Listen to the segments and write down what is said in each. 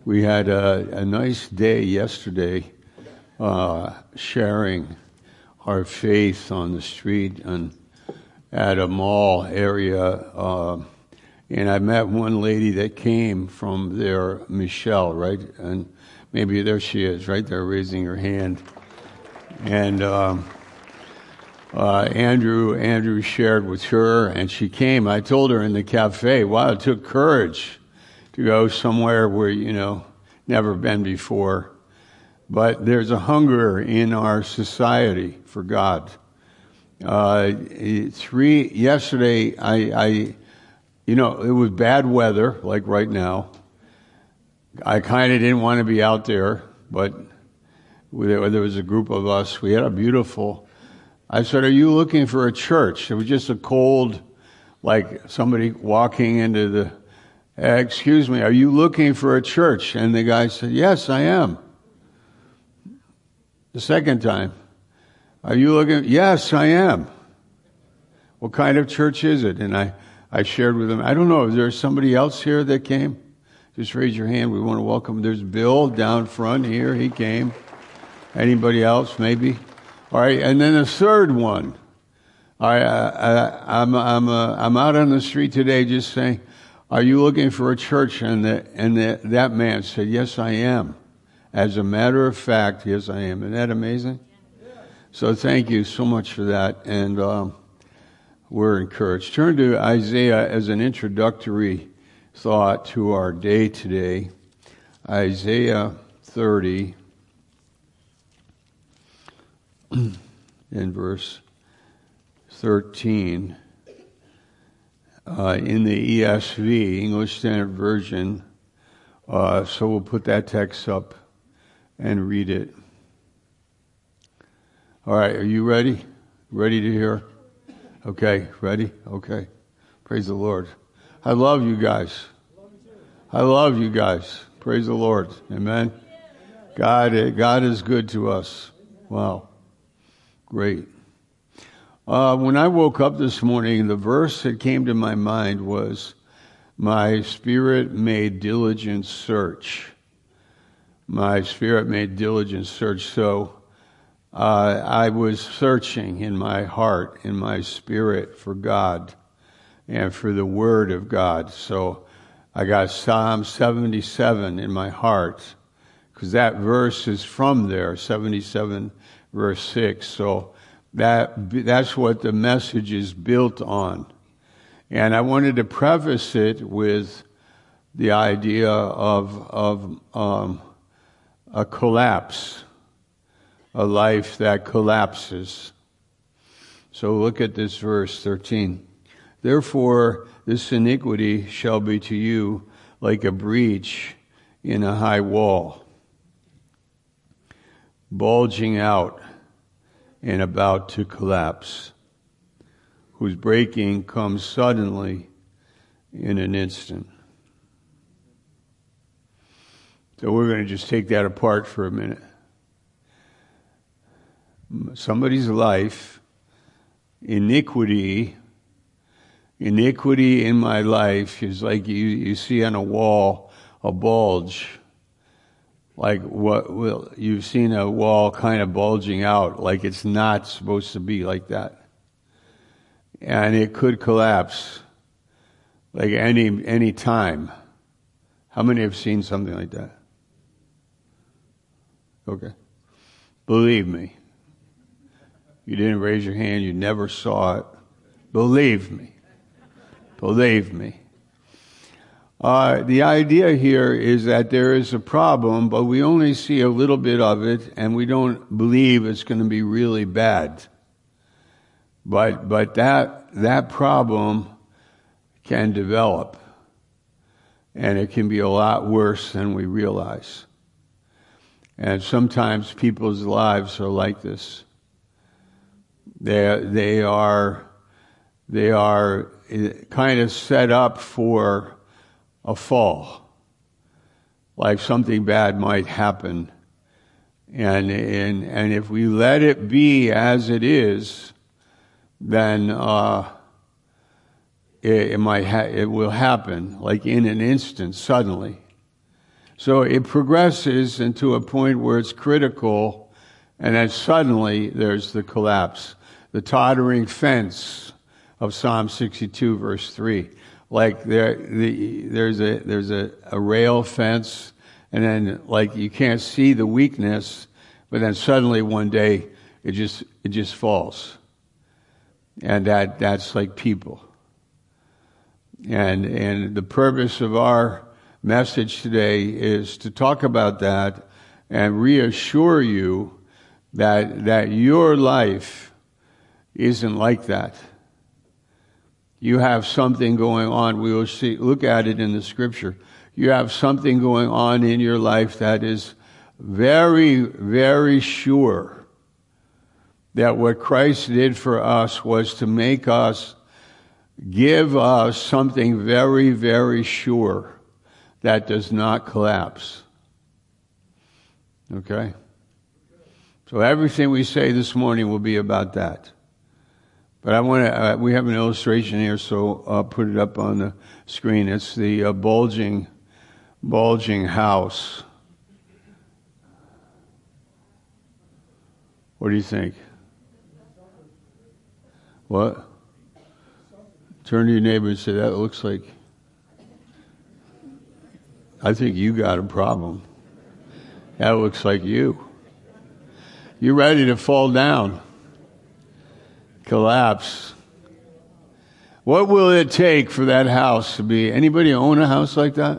We had a nice day yesterday sharing our faith on the street and at a mall area. And I met one lady that came from there, Michelle, right? And maybe there she is, right there raising her hand. And Andrew shared with her, and she came. I told her in the cafe, wow, it took courage to go somewhere where, never been before. But there's a hunger in our society for God. Yesterday, it was bad weather, like right now. I kind of didn't want to be out there, but there was a group of us. We had a beautiful, I said, are you looking for a church? It was just a cold, like somebody walking into the, excuse me, are you looking for a church? And the guy said, yes, I am. The second time, are you looking? Yes, I am. What kind of church is it? And I shared with him, I don't know, is there somebody else here that came? Just raise your hand. We want to welcome. There's Bill down front here. He came. Anybody else? Maybe. All right. And then a third one. All right. I'm out on the street today just saying, are you looking for a church? And that man said, yes, I am. As a matter of fact, yes, I am. Isn't that amazing? So thank you so much for that. And we're encouraged. Turn to Isaiah as an introductory thought to our day today. Isaiah 30 in verse 13 in the ESV, English Standard Version. So we'll put that text up and read it. All right, are you ready? Ready to hear? Okay, ready? Okay. Praise the Lord. I love you guys. I love you guys. Praise the Lord. Amen. God is good to us. Wow. Great. When I woke up this morning, the verse that came to my mind was, my spirit made diligent search. My spirit made diligent search. So I was searching in my heart, in my spirit for God and for the Word of God. So I got Psalm 77 in my heart, because that verse is from there, 77 verse 6. So that's what the message is built on. And I wanted to preface it with the idea of a collapse, a life that collapses. So look at this verse 13. Therefore, this iniquity shall be to you like a breach in a high wall, bulging out and about to collapse, whose breaking comes suddenly in an instant. So we're going to just take that apart for a minute. Somebody's life, iniquity in my life is like you see on a wall a bulge, like you've seen a wall kind of bulging out, like it's not supposed to be like that, and it could collapse like any time. How many have seen something like that? Okay, believe me. You didn't raise your hand. You never saw it. Believe me. Believe me. The idea here is that there is a problem, but we only see a little bit of it, and we don't believe it's going to be really bad. But that problem can develop, and it can be a lot worse than we realize. And sometimes people's lives are like this. They are kind of set up for a fall, like something bad might happen, and if we let it be as it is, then it will happen like in an instant, suddenly. So it progresses into a point where it's critical, and then suddenly there's the collapse. The tottering fence of Psalm 62 verse 3. Like there's a rail fence, and then like you can't see the weakness, but then suddenly one day it just falls. And that's like people. And the purpose of our message today is to talk about that and reassure you that your life isn't like that. You have something going on. We will look at it in the scripture. You have something going on in your life that is very, very sure that what Christ did for us was to make us, give us something very, very sure that does not collapse. Okay? So everything we say this morning will be about that. But I want to, we have an illustration here, so I'll put it up on the screen. It's the bulging house. What do you think? What? Turn to your neighbor and say, that looks like, I think you got a problem. That looks like you. You're ready to fall down. Collapse. What will it take for that house to be? Anybody own a house like that?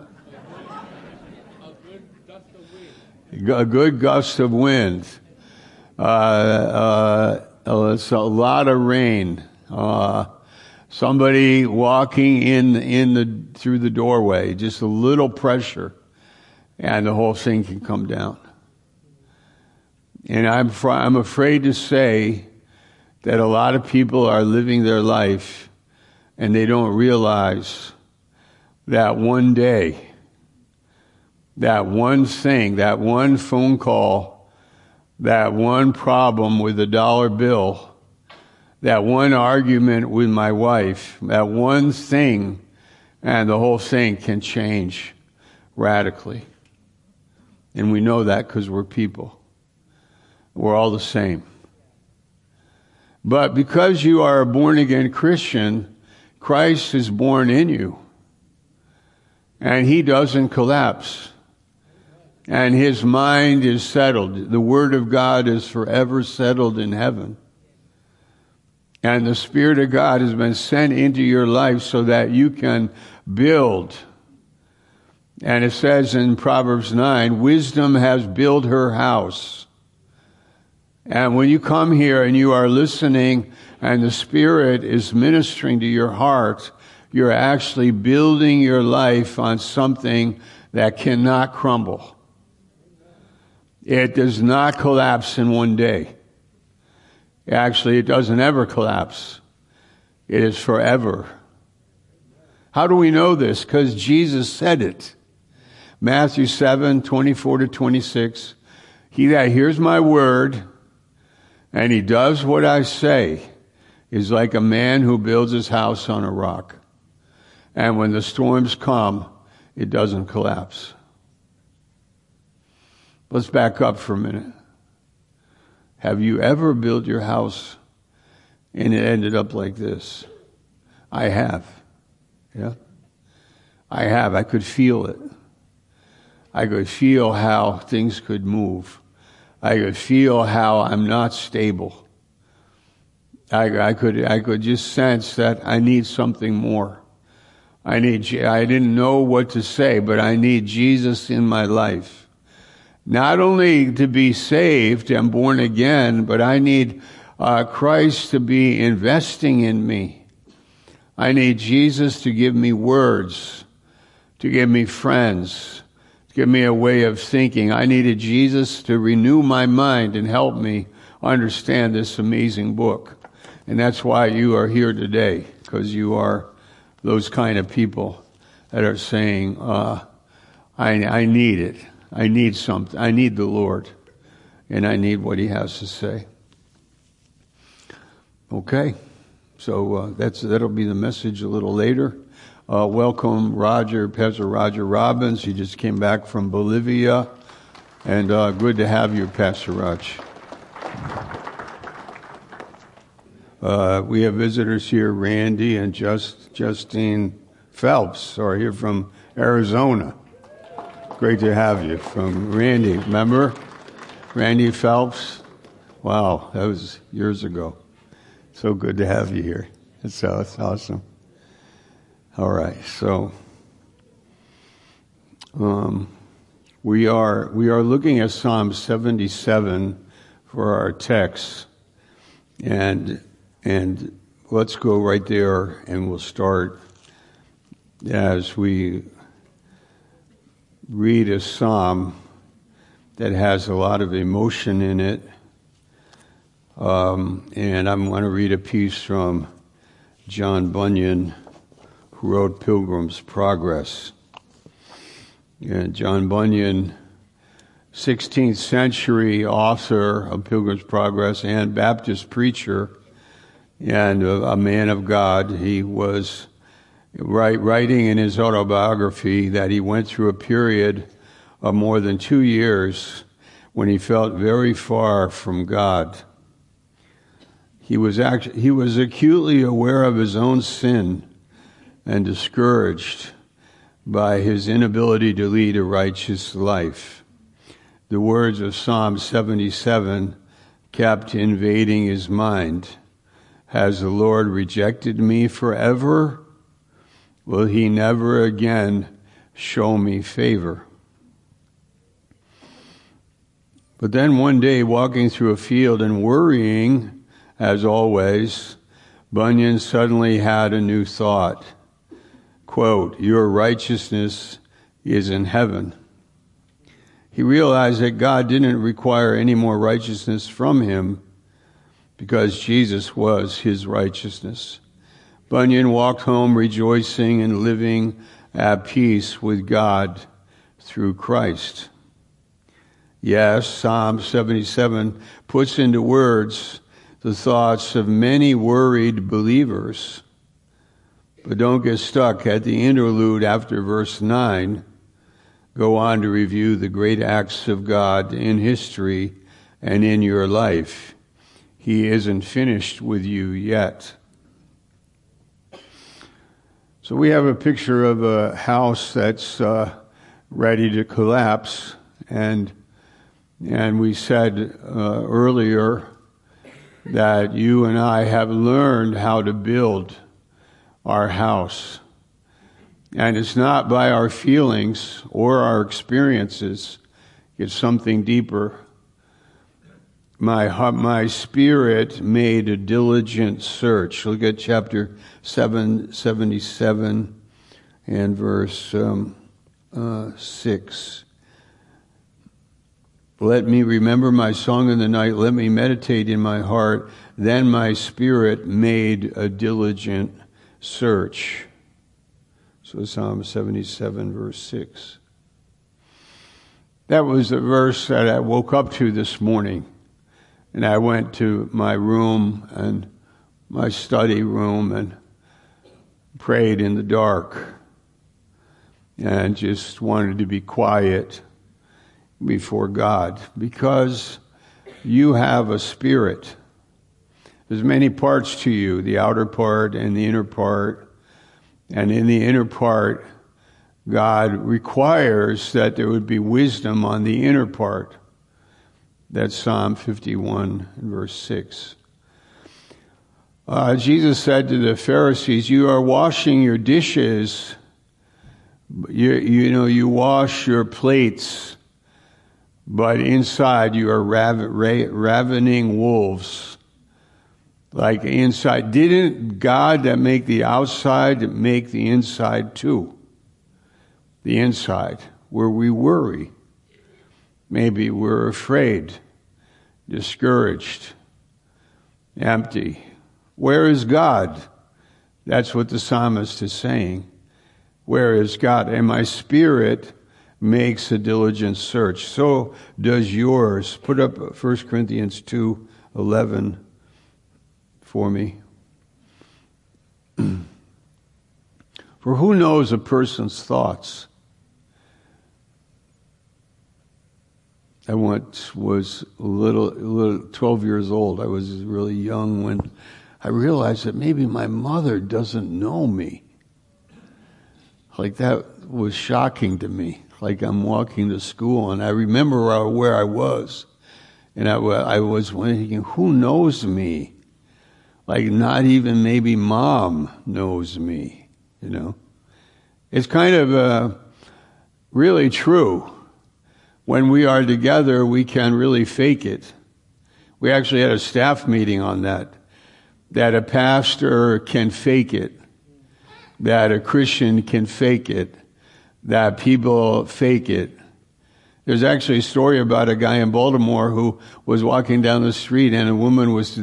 A good gust of wind. It's a lot of rain. Somebody walking through the doorway, just a little pressure, and the whole thing can come down. And I'm afraid to say that a lot of people are living their life and they don't realize that one day, that one thing, that one phone call, that one problem with a dollar bill, that one argument with my wife, that one thing, and the whole thing can change radically. And we know that because we're people. We're all the same. But because you are a born-again Christian, Christ is born in you. And he doesn't collapse. And his mind is settled. The Word of God is forever settled in heaven. And the Spirit of God has been sent into your life so that you can build. And it says in Proverbs 9, wisdom has built her house. And when you come here and you are listening and the Spirit is ministering to your heart, you're actually building your life on something that cannot crumble. It does not collapse in one day. Actually, it doesn't ever collapse. It is forever. How do we know this? Because Jesus said it. Matthew 7:24-26. He that hears my word and he does what I say is like a man who builds his house on a rock. And when the storms come, it doesn't collapse. Let's back up for a minute. Have you ever built your house and it ended up like this? I have. Yeah? I have. I could feel it. I could feel how things could move. I could feel how I'm not stable. I could just sense that I need something more. I didn't know what to say, but I need Jesus in my life. Not only to be saved and born again, but I need Christ to be investing in me. I need Jesus to give me words, to give me friends, give me a way of thinking. I needed Jesus to renew my mind and help me understand this amazing book. And that's why you are here today, because you are those kind of people that are saying, I need it. I need something. I need the Lord. And I need what he has to say. Okay. So that'll be the message a little later. welcome Pastor Roger Robbins. He just came back from Bolivia. And good to have you, Pastor Raj. We have visitors here, Randy and Justine Phelps are here from Arizona. Great to have you. From Randy, remember? Randy Phelps? Wow, that was years ago. So good to have you here. That's awesome. All right, so we are looking at Psalm 77 for our text, and let's go right there, and we'll start as we read a psalm that has a lot of emotion in it. And I'm going to read a piece from John Bunyan, who wrote Pilgrim's Progress. And John Bunyan, 16th century author of Pilgrim's Progress and Baptist preacher and a man of God. He was writing in his autobiography that he went through a period of more than 2 years when he felt very far from God. He was acutely aware of his own sin and discouraged by his inability to lead a righteous life. The words of Psalm 77 kept invading his mind. Has the Lord rejected me forever? Will he never again show me favor? But then one day, walking through a field and worrying, as always, Bunyan suddenly had a new thought. Quote, your righteousness is in heaven. He realized that God didn't require any more righteousness from him because Jesus was his righteousness. Bunyan walked home rejoicing and living at peace with God through Christ. Yes, Psalm 77 puts into words the thoughts of many worried believers. But don't get stuck at the interlude after verse 9. Go on to review the great acts of God in history and in your life. He isn't finished with you yet. So we have a picture of a house that's ready to collapse, and we said earlier that you and I have learned how to build our house. And it's not by our feelings or our experiences. It's something deeper. My spirit made a diligent search. Look at chapter 77 and verse 6. Let me remember my song in the night. Let me meditate in my heart. Then my spirit made a diligent search. So Psalm 77, verse 6. That was the verse that I woke up to this morning. And I went to my room and my study room and prayed in the dark. And just wanted to be quiet before God, because you have a spirit. There's many parts to you, the outer part and the inner part. And in the inner part, God requires that there would be wisdom on the inner part. That's Psalm 51 and verse 6. Jesus said to the Pharisees, you are washing your dishes, you wash your plates, but inside you are ravening wolves. Like inside. Didn't God that make the outside make the inside too? The inside, where we worry. Maybe we're afraid, discouraged, empty. Where is God? That's what the psalmist is saying. Where is God? And my spirit makes a diligent search. So does yours. Put up 1 Corinthians 2:11 for me. For who knows a person's thoughts? I once was a little 12 years old. I was really young when I realized that maybe my mother doesn't know me. Like that was shocking to me. Like I'm walking to school and I remember where I was. And I was thinking, who knows me? Like not even maybe mom knows me, you know. It's kind of really true. When we are together, we can really fake it. We actually had a staff meeting on that a pastor can fake it, that a Christian can fake it, that people fake it. There's actually a story about a guy in Baltimore who was walking down the street and a woman was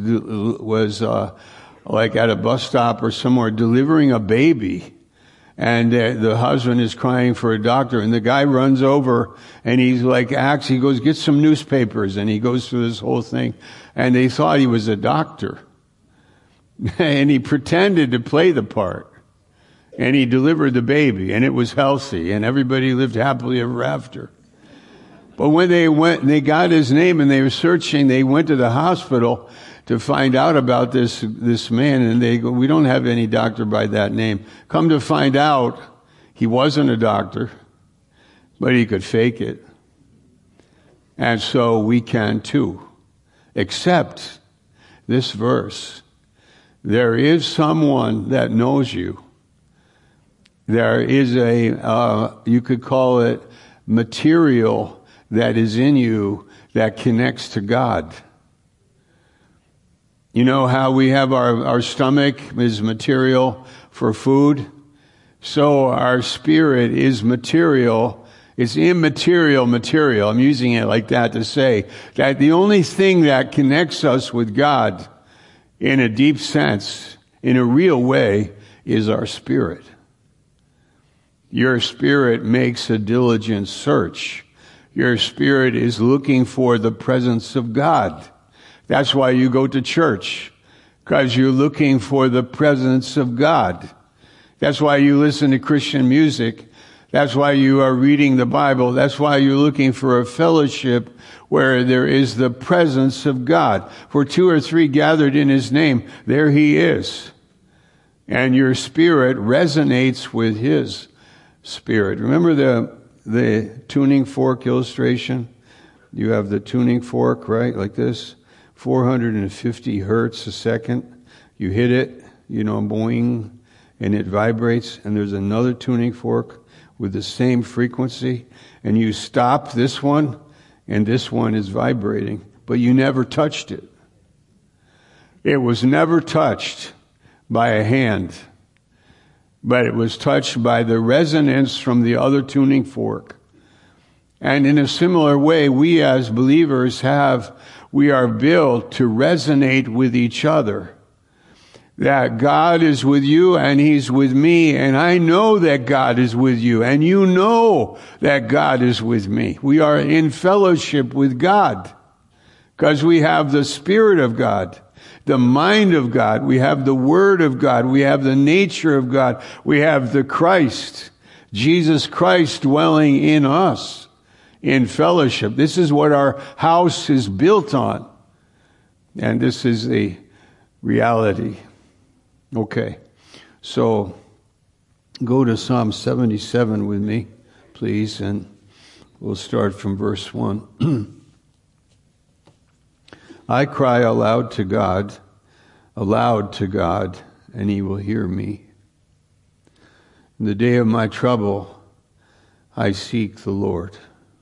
like at a bus stop or somewhere delivering a baby. And the husband is crying for a doctor, and the guy runs over and he's like, he goes, get some newspapers, and he goes through this whole thing. And they thought he was a doctor. And he pretended to play the part. And he delivered the baby, and it was healthy, and everybody lived happily ever after. But when they got his name and they were searching, they went to the hospital to find out about this man, and they go, we don't have any doctor by that name. Come to find out, he wasn't a doctor, but he could fake it. And so we can too. Except this verse. There is someone that knows you. There is you could call it material that is in you that connects to God. You know how we have our stomach is material for food? So our spirit is material. It's immaterial material. I'm using it like that to say that the only thing that connects us with God in a deep sense, in a real way, is our spirit. Your spirit makes a diligent search. Your spirit is looking for the presence of God. That's why you go to church, because you're looking for the presence of God. That's why you listen to Christian music. That's why you are reading the Bible. That's why you're looking for a fellowship where there is the presence of God. For 2 or 3 gathered in His name, there He is. And your spirit resonates with His spirit. Remember the tuning fork illustration? You have the tuning fork, right? Like this. 450 hertz a second. You hit it, boing, and it vibrates. And there's another tuning fork with the same frequency. And you stop this one, and this one is vibrating. But you never touched it. It was never touched by a hand. But it was touched by the resonance from the other tuning fork. And in a similar way, we as believers we are built to resonate with each other. That God is with you and He's with me, and I know that God is with you, and you know that God is with me. We are in fellowship with God because we have the Spirit of God, the mind of God, we have the Word of God, we have the nature of God, we have the Christ, Jesus Christ dwelling in us. In fellowship. This is what our house is built on. And this is the reality. Okay. So go to Psalm 77 with me, please, and we'll start from verse 1. I cry aloud to God, and He will hear me. In the day of my trouble, I seek the Lord.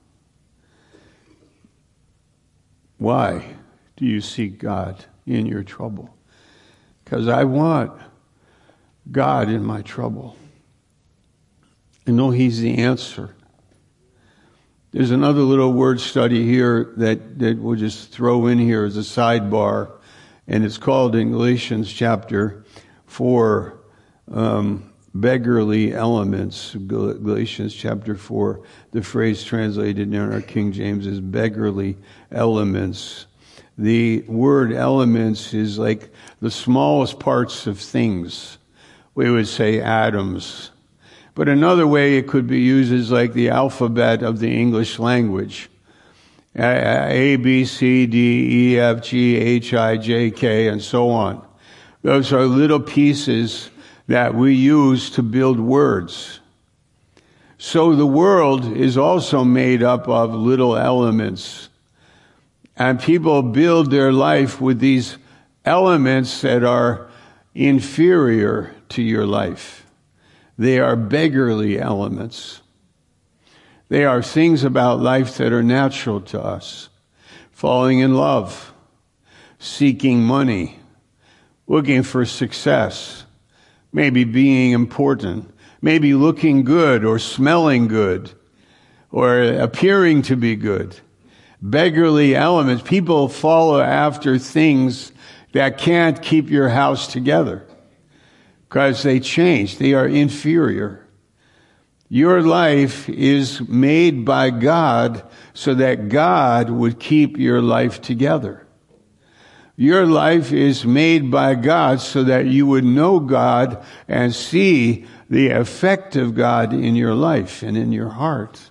Why do you seek God in your trouble? Because I want God in my trouble. I know He's the answer. There's another little word study here that we'll just throw in here as a sidebar, and it's called in Galatians chapter 4, beggarly elements. Galatians chapter 4, the phrase translated in our King James is beggarly elements. The word elements is like the smallest parts of things. We would say atoms, But another way it could be used is like the alphabet of the English language. A, B, C, D, E, F, G, H, I, J, K, and so on. Those are little pieces that we use to build words. So the world is also made up of little elements. And people build their life with these elements that are inferior to your life. They are beggarly elements. They are things about life that are natural to us. Falling in love, seeking money, looking for success, maybe being important, maybe looking good or smelling good or appearing to be good. Beggarly elements. People follow after things that can't keep your house together because they change. They are inferior. Your life is made by God so that God would keep your life together. Your life is made by God so that you would know God and see the effect of God in your life and in your heart.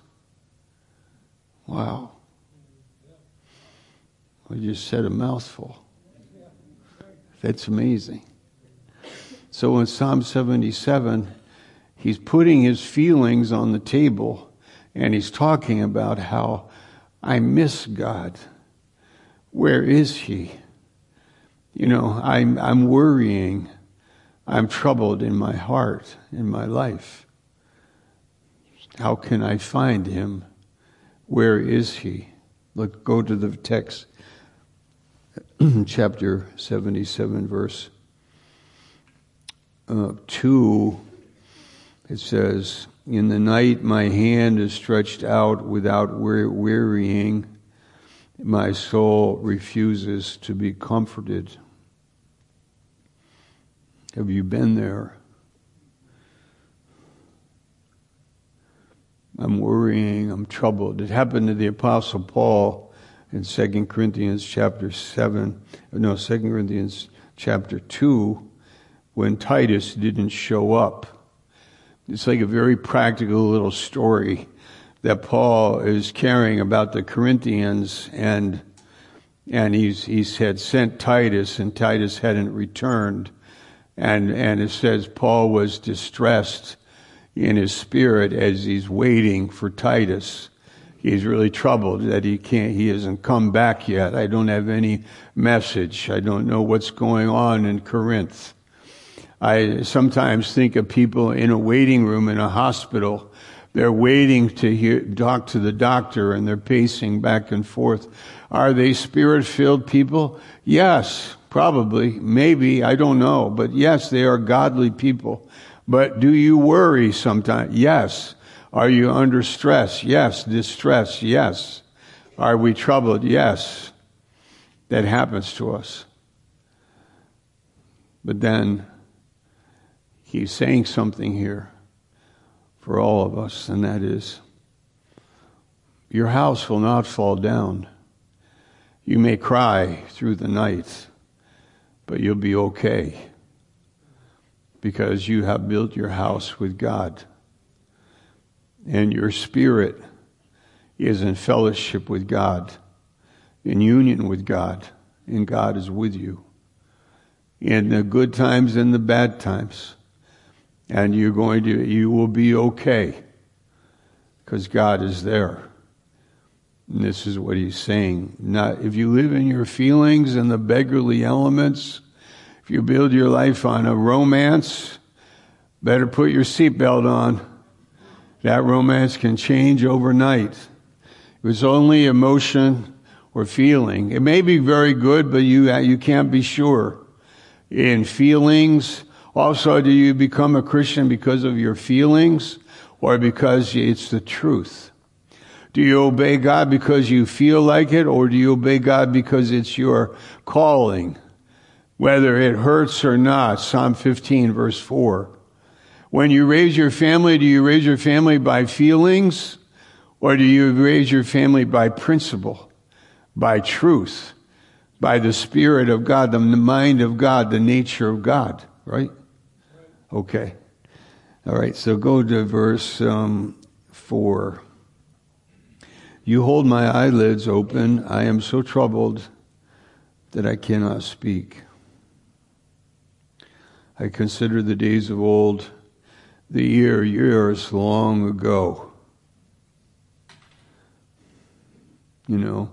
Wow. I just said a mouthful. That's amazing. So in Psalm 77, he's putting his feelings on the table and he's talking about how I miss God. Where is he? You know, I'm worrying. I'm troubled in my heart, in my life. How can I find him? Where is he? Let's go to the text. Chapter 77, verse 2. It says, in the night my hand is stretched out without wearying. My soul refuses to be comforted. Have you been there? I'm worrying, I'm troubled. It happened to the Apostle Paul in 2 Corinthians chapter 2, when Titus didn't show up. It's like a very practical little story that Paul is carrying about the Corinthians, and he had sent Titus, and Titus hadn't returned. And it says Paul was distressed in his spirit as he's waiting for Titus. He's really troubled that he hasn't come back yet. I don't have any message. I don't know what's going on in Corinth. I sometimes think of people in a waiting room in a hospital. They're waiting to talk to the doctor and they're pacing back and forth. Are they spirit-filled people? Yes, probably, maybe, I don't know. But yes, they are godly people. But do you worry sometimes? Yes. Are you under stress? Yes. Distress? Yes. Are we troubled? Yes. That happens to us. But then he's saying something here for all of us, and that is, your house will not fall down. You may cry through the night, but you'll be okay because you have built your house with God. And your spirit is in fellowship with God, in union with God, and God is with you in the good times and the bad times. And you will be okay because God is there. And this is what he's saying. Not if you live in your feelings and the beggarly elements, if you build your life on a romance, better put your seatbelt on. That romance can change overnight. It was only emotion or feeling. It may be very good, but you can't be sure. In feelings, also, do you become a Christian because of your feelings or because it's the truth? Do you obey God because you feel like it, or do you obey God because it's your calling? Whether it hurts or not, Psalm 15, verse 4. When you raise your family, do you raise your family by feelings, or do you raise your family by principle, by truth, by the Spirit of God, the mind of God, the nature of God, right? Okay. All right, so go to verse 4. You hold my eyelids open. I am so troubled that I cannot speak. I consider the days of old, the years long ago. You know,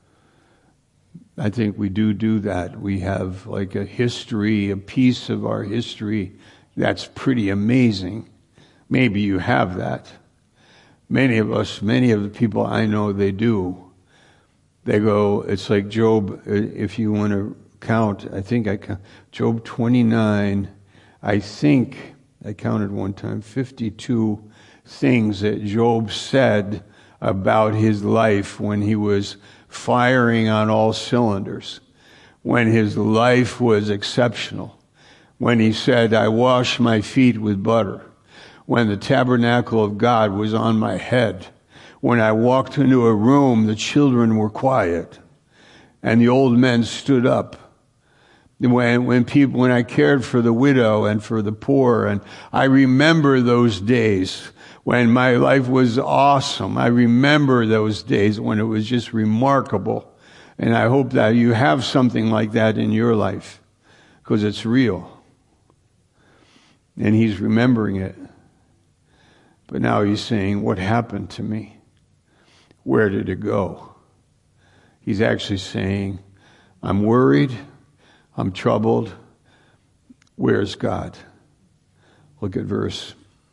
I think we do that. We have like a history, a piece of our history that's pretty amazing. Maybe you have that. Many of the people I know, they do. They go, it's like Job, if you want to count, Job 29, I think I counted one time, 52 things that Job said about his life when he was firing on all cylinders, when his life was exceptional, when he said, I wash my feet with butter, when the tabernacle of God was on my head, when I walked into a room, the children were quiet and the old men stood up. When I cared for the widow and for the poor, and I remember those days when my life was awesome. I remember those days when it was just remarkable. And I hope that you have something like that in your life, because it's real. And he's remembering it. But now he's saying, what happened to me? Where did it go? He's actually saying, I'm worried. I'm troubled. Where's God? Look at verse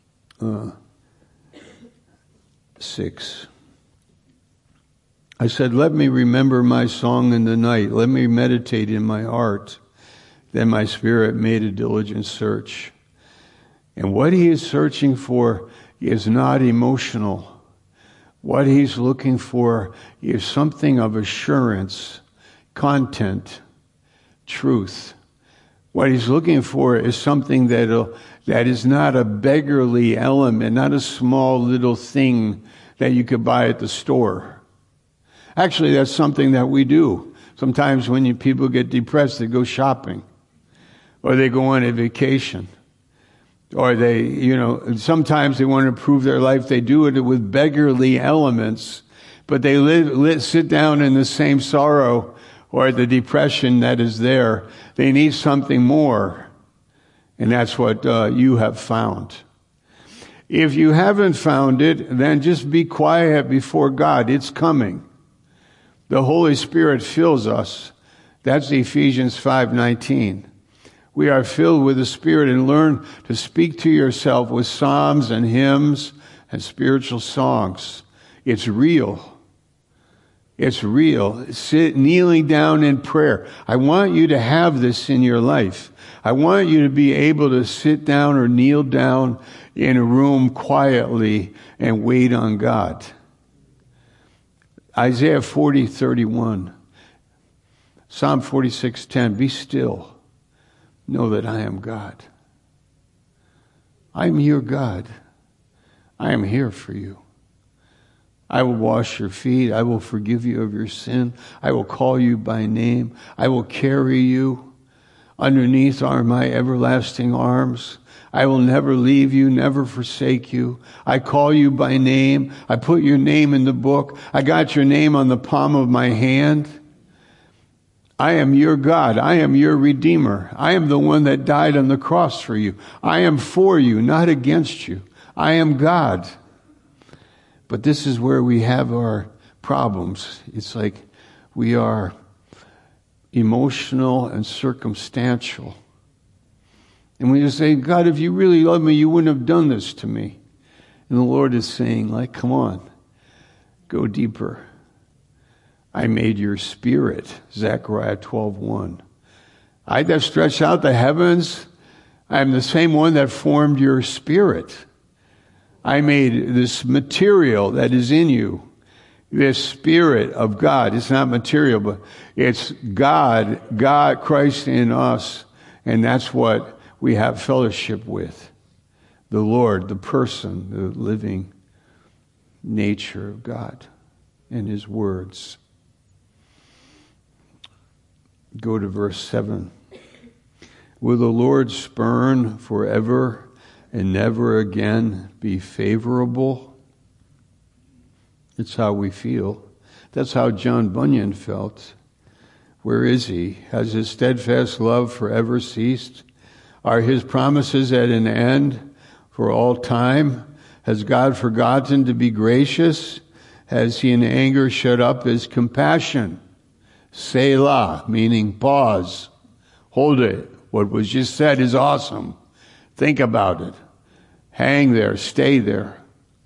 6. I said, let me remember my song in the night. Let me meditate in my heart. Then my spirit made a diligent search. And what he is searching for is not emotional. What he's looking for is something of assurance, content, truth. What he's looking for is something that is not a beggarly element, not a small little thing that you could buy at the store. Actually, that's something that we do. Sometimes when people get depressed, they go shopping, or they go on a vacation, or sometimes they want to improve their life. They do it with beggarly elements, but they sit down in the same sorrow or the depression that is there. They need something more. And that's what you have found. If you haven't found it, then just be quiet before God. It's coming. The Holy Spirit fills us. That's Ephesians 5:19. We are filled with the Spirit, and learn to speak to yourself with psalms and hymns and spiritual songs. It's real. It's real. Kneeling down in prayer. I want you to have this in your life. I want you to be able to sit down or kneel down in a room quietly and wait on God. Isaiah 40:31. Psalm 46:10. Be still. Know that I am God. I am your God. I am here for you. I will wash your feet. I will forgive you of your sin. I will call you by name. I will carry you. Underneath are my everlasting arms. I will never leave you, never forsake you. I call you by name. I put your name in the book. I got your name on the palm of my hand. I am your God. I am your Redeemer. I am the one that died on the cross for you. I am for you, not against you. I am God. But this is where we have our problems. It's like we are emotional and circumstantial. And we just say, God, if you really love me, you wouldn't have done this to me. And the Lord is saying, like, come on, go deeper. I made your spirit, Zechariah 12:1. I that stretched out the heavens, I am the same one that formed your spirit. I made this material that is in you, this Spirit of God. It's not material, but it's God, Christ in us. And that's what we have fellowship with. The Lord, the person, the living nature of God and His words. Go to verse 7. Will the Lord spurn forever and never again be favorable? It's how we feel. That's how John Bunyan felt. Where is he? Has his steadfast love forever ceased? Are his promises at an end for all time? Has God forgotten to be gracious? Has he in anger shut up his compassion? Selah, meaning pause. Hold it. What was just said is awesome. Think about it. Hang there. Stay there.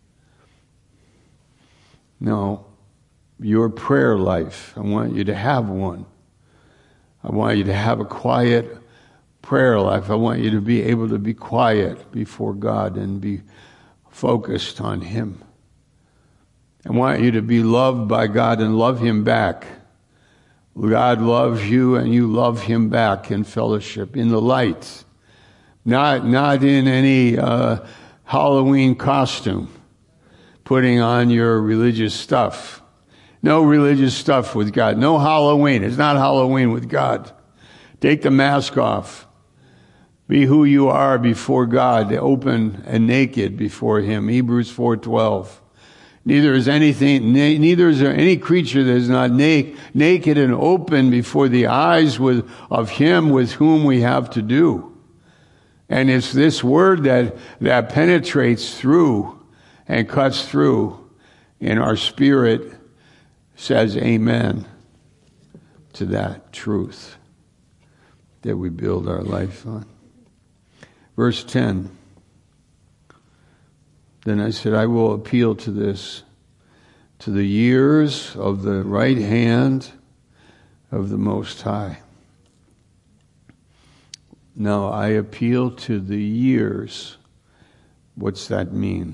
No. Your prayer life, I want you to have one. I want you to have a quiet prayer life. I want you to be able to be quiet before God and be focused on Him. I want you to be loved by God and love Him back. God loves you and you love Him back in fellowship, in the light. Not in any Halloween costume, putting on your religious stuff. No religious stuff with God. No Halloween. It's not Halloween with God. Take the mask off. Be who you are before God, open and naked before Him. Hebrews 4:12. Neither is there any creature that is not naked and open before the eyes of Him with whom we have to do. And it's this word that penetrates through and cuts through in our spirit, says amen to that truth that we build our life on. Verse 10. Then I said, I will appeal to this, to the years of the right hand of the Most High. Now I appeal to the years. What's that mean?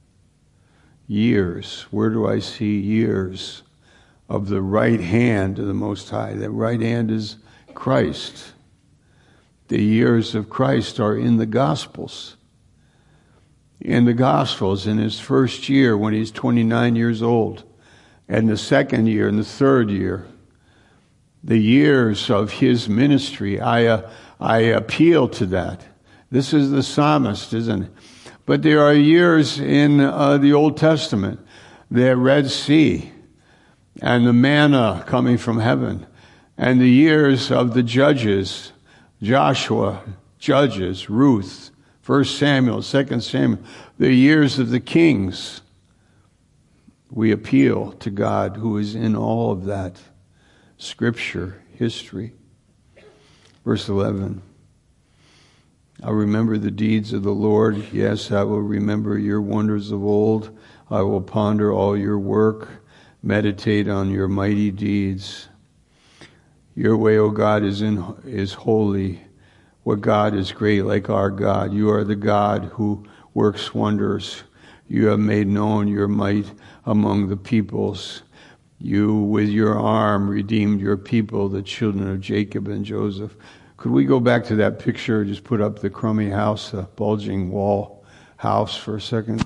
Years. Where do I see years? Of the right hand of the Most High. The right hand is Christ. The years of Christ are in the Gospels. In the Gospels, in His first year when He's 29 years old, and the second year and the third year, the years of His ministry, I appeal to that. This is the psalmist, isn't it? But there are years in the Old Testament, the Red Sea, and the manna coming from heaven, and the years of the judges, Joshua, Judges, Ruth, 1 Samuel, 2 Samuel, the years of the kings. We appeal to God who is in all of that scripture, history. Verse 11. I'll remember the deeds of the Lord. Yes, I will remember your wonders of old. I will ponder all your work. Meditate on your mighty deeds. Your way, O God, is holy. What God is great like our God. You are the God who works wonders. You have made known your might among the peoples. You, with your arm, redeemed your people, the children of Jacob and Joseph. Could we go back to that picture? Just put up the crummy house, the bulging wall house for a second.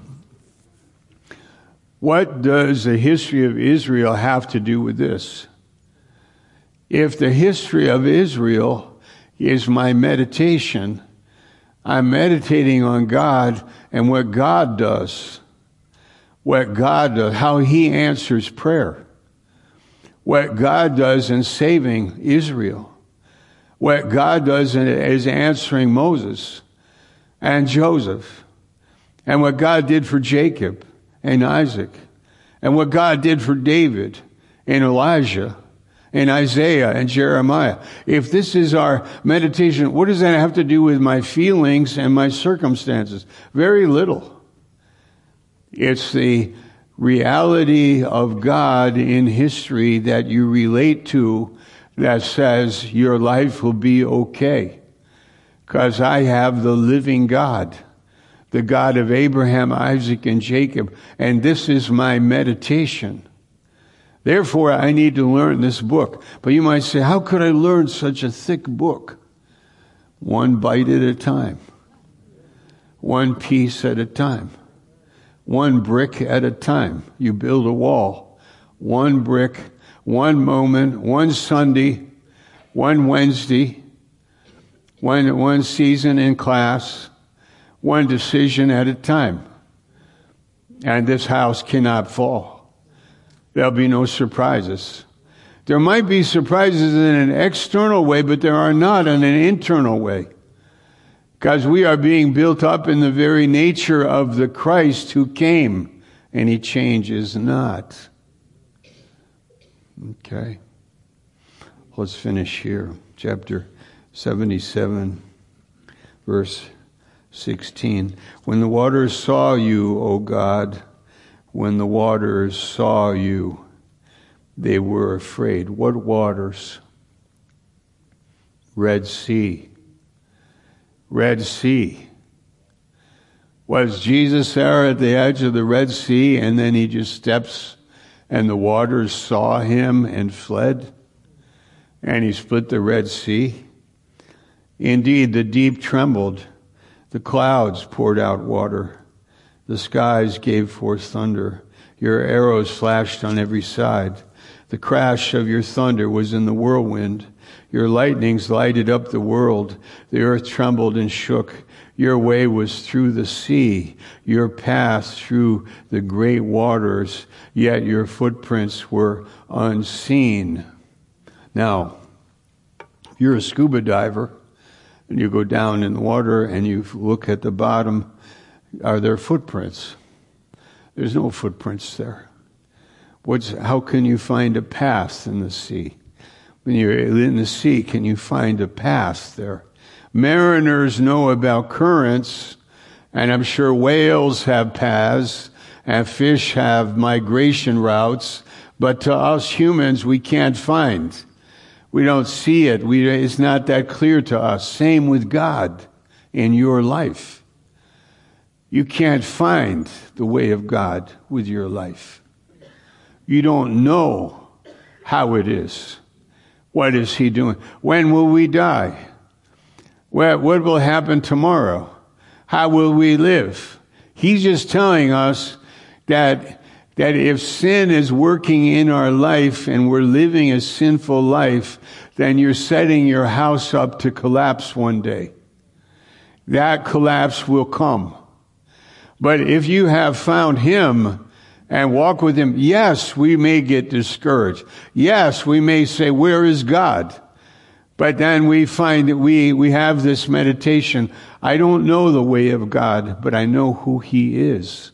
What does the history of Israel have to do with this? If the history of Israel is my meditation, I'm meditating on God and what God does. What God does, how He answers prayer. What God does in saving Israel. What God does is answering Moses and Joseph. And what God did for Jacob and Isaac, and what God did for David and Elijah and Isaiah and Jeremiah. If this is our meditation, what does that have to do with my feelings and my circumstances? Very little. It's the reality of God in history that you relate to that says your life will be okay. Because I have the living God. The God of Abraham, Isaac, and Jacob. And this is my meditation. Therefore, I need to learn this book. But you might say, how could I learn such a thick book? One bite at a time. One piece at a time. One brick at a time. You build a wall. One brick, one moment, one Sunday, one Wednesday, one season in class, one decision at a time. And this house cannot fall. There'll be no surprises. There might be surprises in an external way, but there are not in an internal way. Because we are being built up in the very nature of the Christ who came, and he changes not. Okay. Let's finish here. Chapter 77, verse 16. When the waters saw you, O God, when the waters saw you, they were afraid. What waters? Red Sea. Red Sea. Was Jesus there at the edge of the Red Sea and then he just steps and the waters saw him and fled? And he split the Red Sea? Indeed, the deep trembled. The clouds poured out water. The skies gave forth thunder. Your arrows flashed on every side. The crash of your thunder was in the whirlwind. Your lightnings lighted up the world. The earth trembled and shook. Your way was through the sea, your path through the great waters, yet your footprints were unseen. Now, if you're a scuba diver, and you go down in the water and you look at the bottom, are there footprints? There's no footprints there. How can you find a path in the sea? When you're in the sea, can you find a path there? Mariners know about currents, and I'm sure whales have paths, and fish have migration routes, but to us humans, we can't find. We don't see it. It's not that clear to us. Same with God in your life. You can't find the way of God with your life. You don't know how it is. What is he doing? When will we die? What will happen tomorrow? How will we live? He's just telling us that if sin is working in our life and we're living a sinful life, then you're setting your house up to collapse one day. That collapse will come. But if you have found him and walk with him, yes, we may get discouraged. Yes, we may say, where is God? But then we find that we have this meditation. I don't know the way of God, but I know who he is.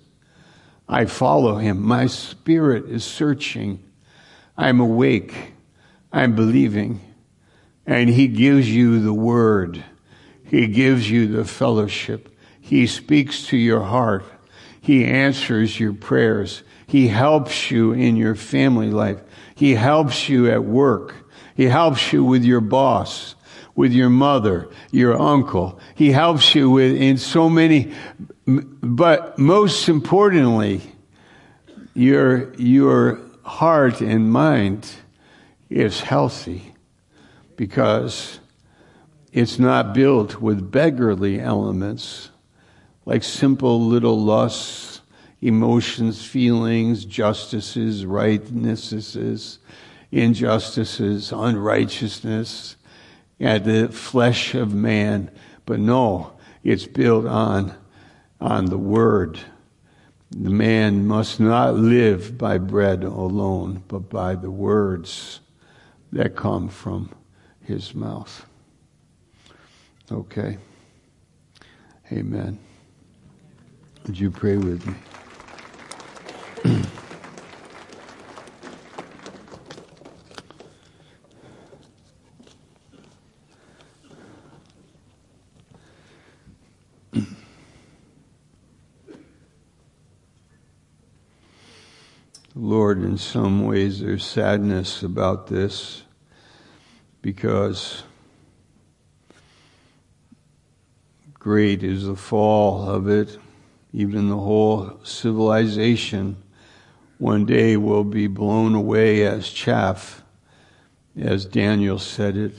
I follow him. My spirit is searching. I'm awake. I'm believing. And he gives you the word. He gives you the fellowship. He speaks to your heart. He answers your prayers. He helps you in your family life. He helps you at work. He helps you with your boss, with your mother, your uncle. He helps you in so many, but most importantly, your heart and mind is healthy because it's not built with beggarly elements like simple little lusts, emotions, feelings, justices, rightnesses, injustices, unrighteousness, and the flesh of man. But no, it's built on the word. The man must not live by bread alone, but by the words that come from his mouth. Okay. Amen. Would you pray with me? Lord, in some ways there's sadness about this because great is the fall of it. Even the whole civilization one day will be blown away as chaff, as Daniel said it.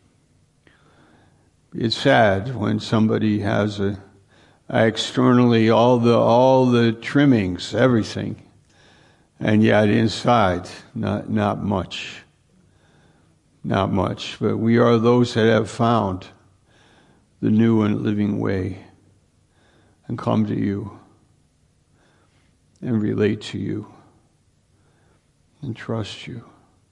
It's sad when somebody has externally all the trimmings, everything, and yet inside not much. Not much. But we are those that have found the new and living way. and come to you and relate to you and trust you.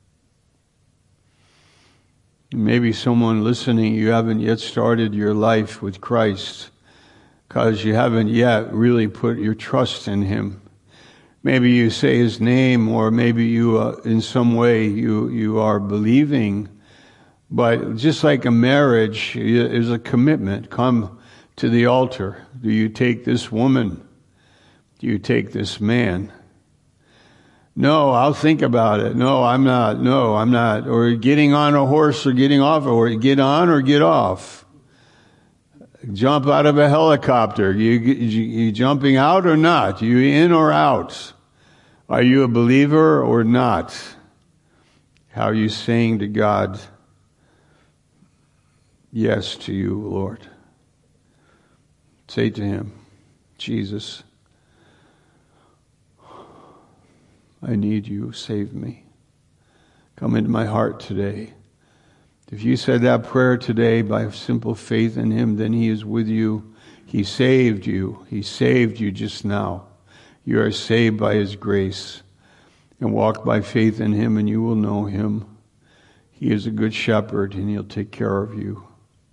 Maybe someone listening, you haven't yet started your life with Christ because you haven't yet really put your trust in Him. Maybe you say His name, or maybe you, in some way, you are believing. But just like a marriage is a commitment. Come to the altar. Do you take this woman? Do you take this man? No, I'll think about it. No, I'm not. No, I'm not. Or getting on a horse or getting off, or get on or get off. Jump out of a helicopter. You jumping out or not? You in or out? Are you a believer or not? How are you saying to God, yes to you, Lord? Say to Him, Jesus, I need you. Save me. Come into my heart today. If you said that prayer today by simple faith in Him, then He is with you. He saved you. He saved you just now. You are saved by His grace. And walk by faith in Him, and you will know Him. He is a good shepherd, and He'll take care of you.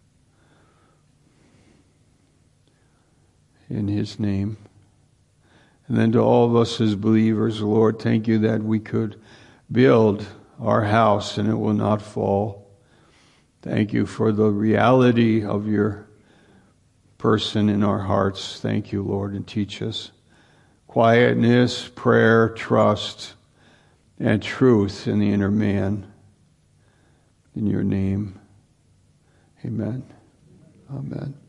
In His name. And then to all of us as believers, Lord, thank you that we could build our house and it will not fall. Thank you for the reality of your person in our hearts. Thank you, Lord, and teach us quietness, prayer, trust, and truth in the inner man. In your name, amen. Amen.